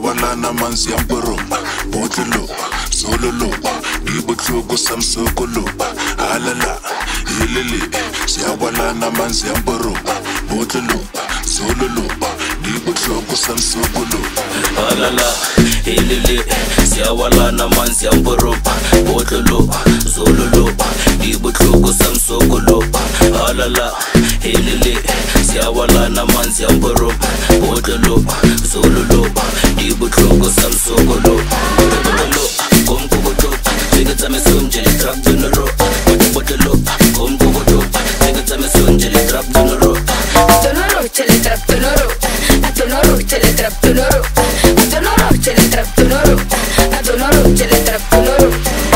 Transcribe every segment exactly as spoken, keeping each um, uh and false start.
Siyabalana manzi yamporo Botolo, sololo Ibutloko samsokolo Alala, ilele Siyabalana manzi yamporo Botolo, sololo Ibutloko samsokolo Alala, ilele Siyabalana manzi yamporo Botolo, sololo Ibutloko samsokolo Alala, ilele Siyabalana manzi yamporo Botolo, sololo Ibutloko samsokolo Botolo, komkokoto Tsikatame sonjele trap dunero Botolo, komkokoto Tsikatame sonjele trap dunero Atonoro, chele trap dunero Atonoro, chele trap dunero Atonoro, chele trap dunero Atonoro, chele trap dunero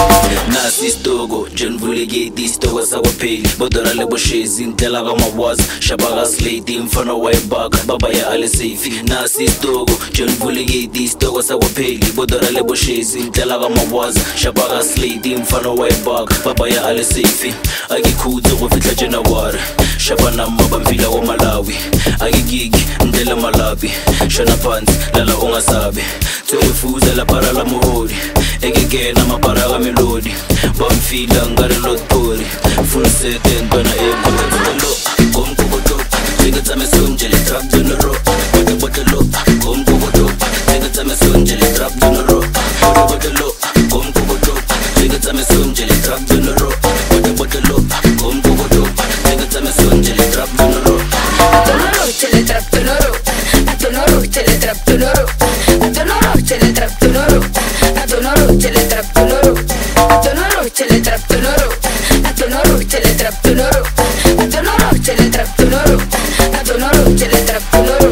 Nasi stogo, John Vulege, di stogo sawa pay Bodora lebo shezi, ntela kama waza Shabaga slate, mfana wa ibaka Baba ya ale safe Nasi stogo, John Vulege, di stogo sawa pay Bodora lebo shezi, ntela kama waza Shabaga slate, mfana wa ibaka Baba ya ale safe Aki kuzo kufitla January Shabana mabamvila wa Malawi Aki gigi, ndela Malawi Shana pants, lala unga sabi Tuefuza la para la muhori Ege gena mapara ga melodi Bamfila ngare lotori Full set and bana ego Botolo, kom kokoto Tsikatame sonjele trap dunero Botolo, kom kokoto Tsikatame sonjele trap dunero Botolo, kom kokoto Tsikatame sonjele trap dunero Botolo, kom kokoto Tsikatame sonjele trap dunero Atonoro, chele trap dunero Atonoro, chele trap dunero Atonoro, chele trap dunero Atonoro, chele trap dunero Atonoro, chele trap dunero Atonoro, chele trap dunero Atonoro, chele trap dunero Atonoro, chele trap dunero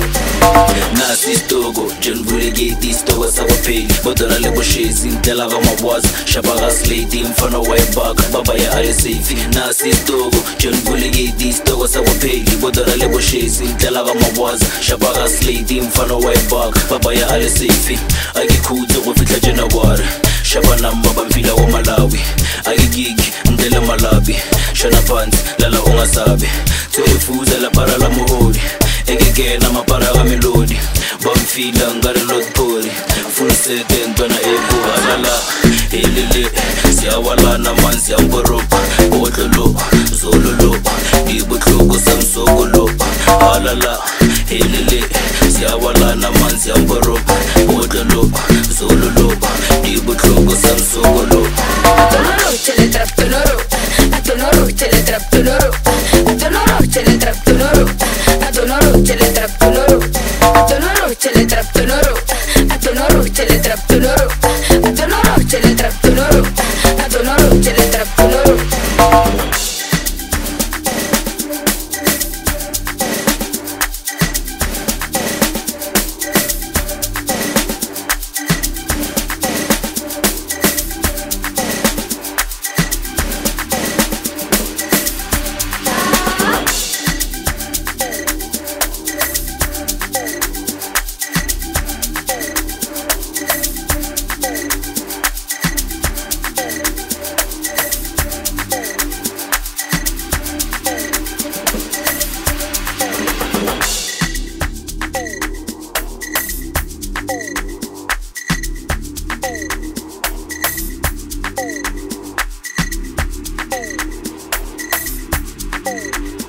Nasi stogo, John Vulege, di stogo sawa pay Bodora lebo shezi, ntela kama waza Shabaga slate, mfana wa ibaka Baba ya ale safe Nasi stogo, John Vulege, di stogo sawa pay Bodora lebo shezi, ntela kama waza Shabaga slate, mfana wa ibaka Baba ya ale safe Aki kuzo kufitla January Shabana mabamvila wa Malawi Aki gigi, ndela Malawi Shana pants, lala unga sabi Tuefuza la para la muhori Ege gena mapara ga melodi Bamfila ngare lotori Full set and bana ego Alala, ilele Siyawalana manzi yamporo Botolo, sololo Ibutloko samsokolo Alala, ilele Siyawalana manzi yamporo Botolo, sololo Ibutloko samsokolo Atonoro, chele trap dunero Atonoro, chele trap dunero Atonoro, chele trap dunero Atonoro, chele trap dunero Atonoro, chele trap dunero Atonoro, chele trap dunero Atonoro, chele trap dunero Atonoro, chele trap dunero Hey.